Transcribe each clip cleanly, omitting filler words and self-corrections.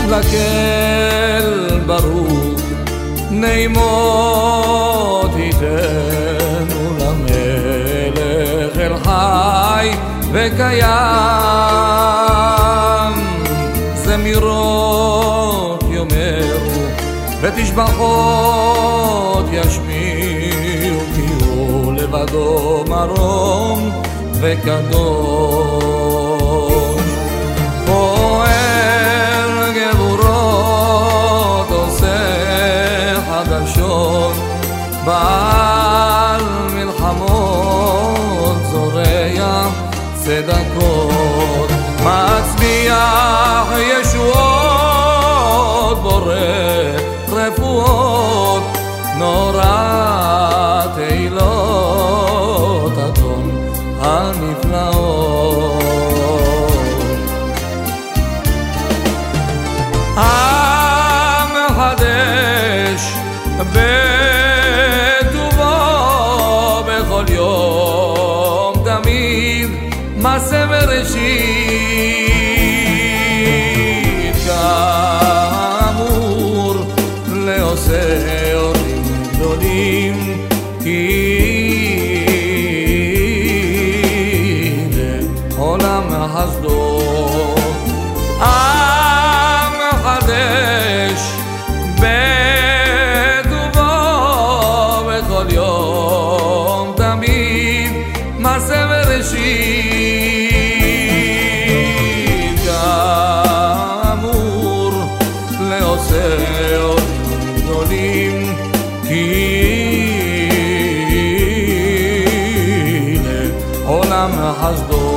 לקהל ברוך נעימות ייתנו למלך אל חי וקיים זמירות יאמרו ותשבחות ישמיעו כי הוא לבדו מרום וקדוש פועל גבורות עושה חדשות בעל מלחמות זורע צדקות מצביח ישועות בורא רפואות נורא תהילות אדון הנפלאות המחדש בטובו בכל יום תמיד מעשה בראשית כאמור לעושה אורים גדולים כי לעולם חסדו המחדש בטובו בכל יום תמיד מעשה בראשית כאמור לעושה אורים גדולים כי לעולם חסדו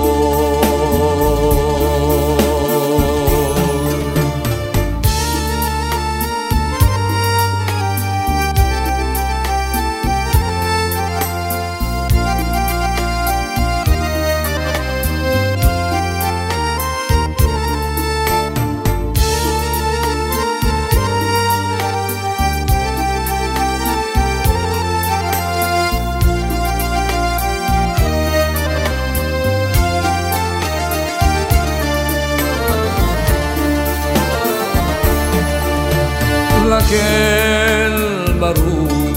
לקהל ברוך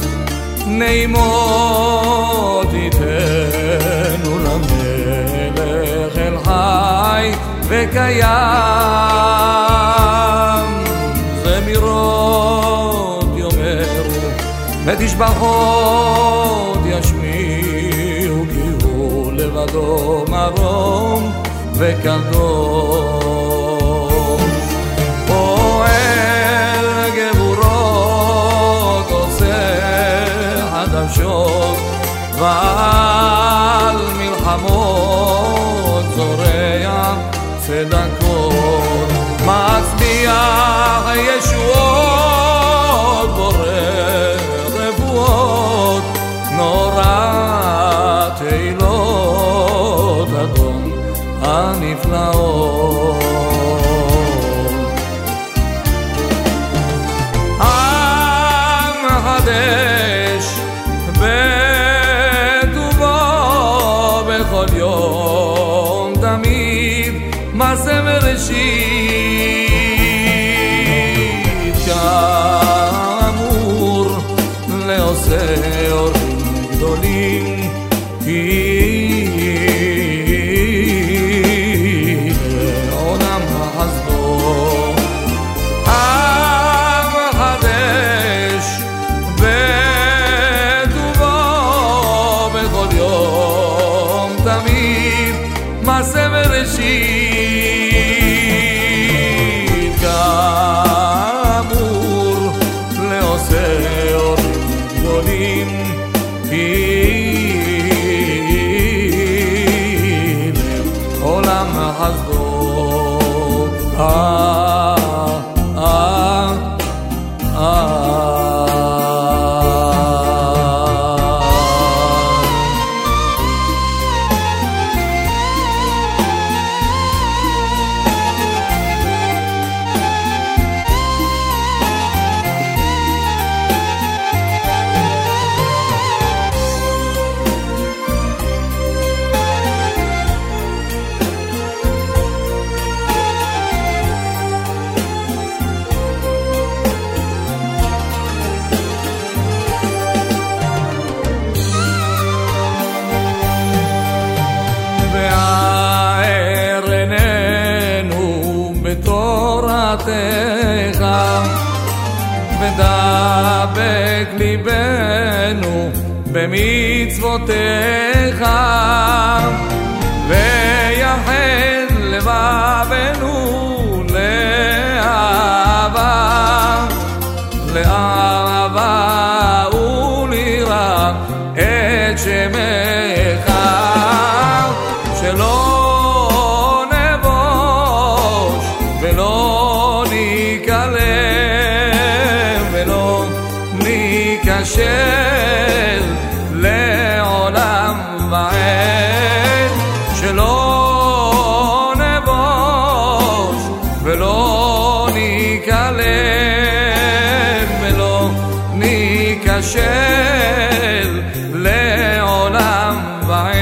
נעימות ייתנו למלך אל חי וקיים זמירות יאמרו ותשבחות ישמיעו כי הוא לבדו מרום וקדוש חדשות ועל מלחמות זורע צדקות מצביח ישועות בורא רפואות נורא תהילות אדון הנפלאות המחדש בטובו בכל יום תמיד מעשה בראשית כאמור לעושה אורים גדולים כי לעולם חסדו המחדש תמיד מעשה בראשית כאמור לעושה אורים גדולים כי לעולם חסדו תורתך, ודבק ליבנו במצוותיך, ויחד לבבנו לאהבה, לאהבה וליראה את שמך, שלא נבוש ולא ניקלם ולא ניכשל לעולם ועד, שלא נבוש ולא ניקלם ולא ניכשל לעולם ועד.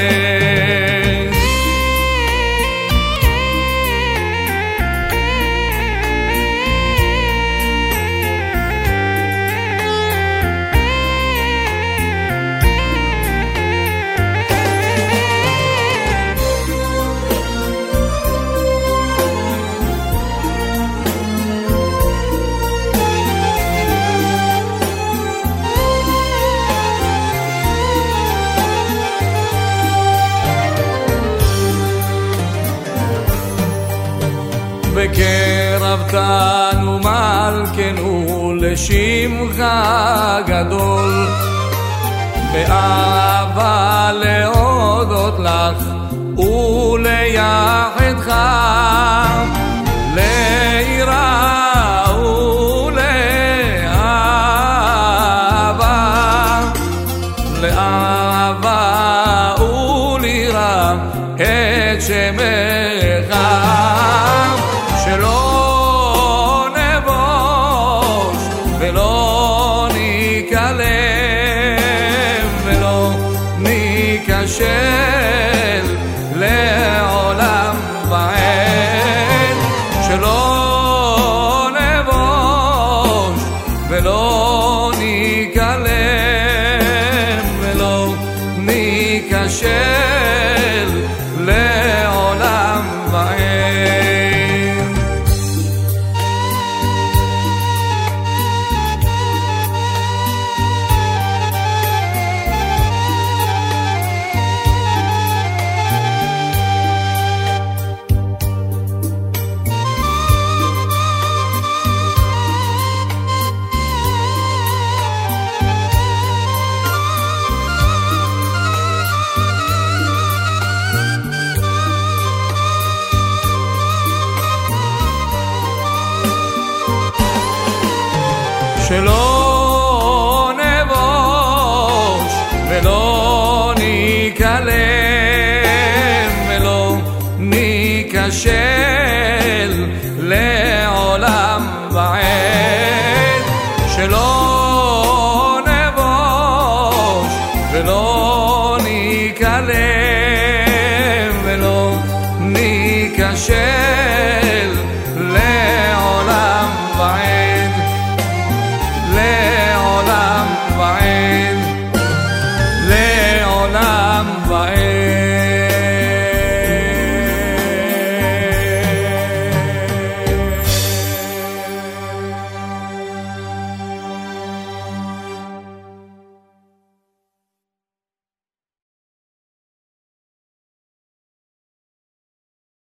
וקרבתנו מלכנו לשמך גדול, באהבה להודות לך וליחדך, ליראה ולאהבה, לאהבה וליראה את שמך, שלא נבוש ולא ניקלם ולא ניכשל לעולם ועד, שלא נבוש ולא ניקלם ולא ניכשל לעולם ועד. שלא נבוש ולא ניקלם ולא ניכשל לעולם ועד, שלא